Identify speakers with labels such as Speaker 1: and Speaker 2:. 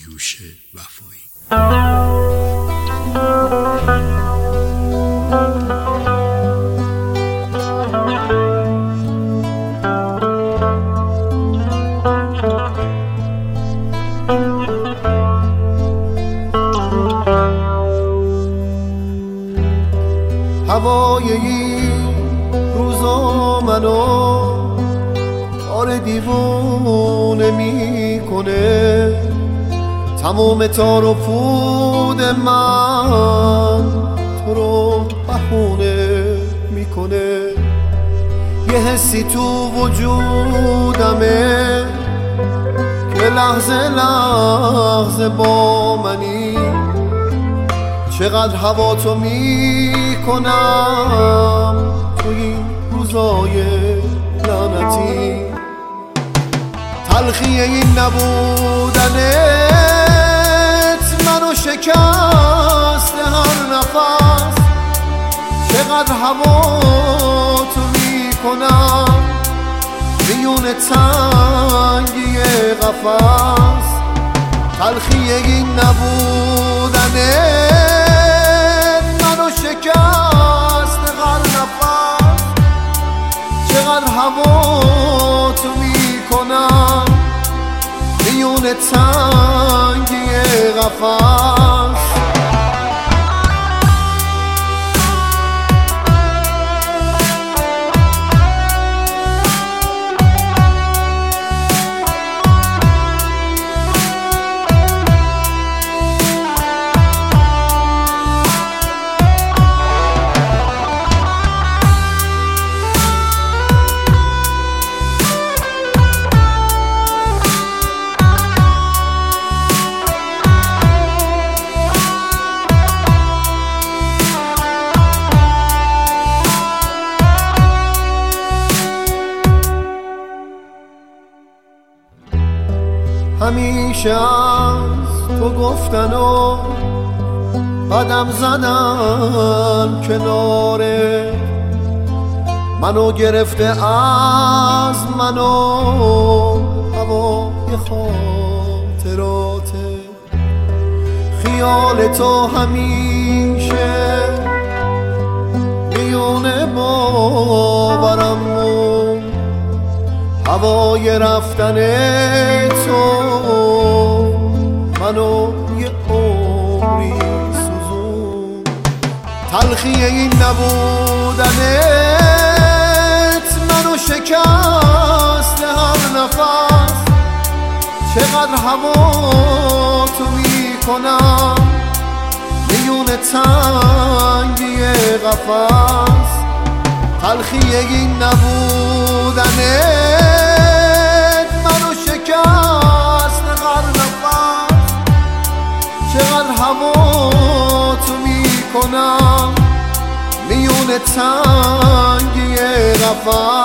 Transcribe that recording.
Speaker 1: کیوش وفایی.
Speaker 2: هوای این روزا منو آره دیوونه میکنه، تمام تار و پود من تو رو بهونه میکنه. یه حسی تو وجودمه که لحظه لحظه با منی، چقدر هوا تو میکنم تو این روزای لعنتی. تلخی این نبودنت منو شکست هر نفس، چقدر هوا تو میکنم میون تنگی قفس. تلخی این نبودنت منو شکست هر نفس، چقدر هوا تو میکنم میون تنگی قفس. همیشه از تو گفتن و قدم زدن کناره، منو گرفته از منو هوای خاطراته. خیال تو همیشه میونه باورم موند، هوای رفتن تو منو یه عمری سوزون. تلخی این نبودنت منو شکست هر نفس، چقدر هوا تو میکنم میون تنگی قفس. تلخی این نبودنت منو شکست هر نفس، چقدر هوا تو میکنم میون تنگی قفس.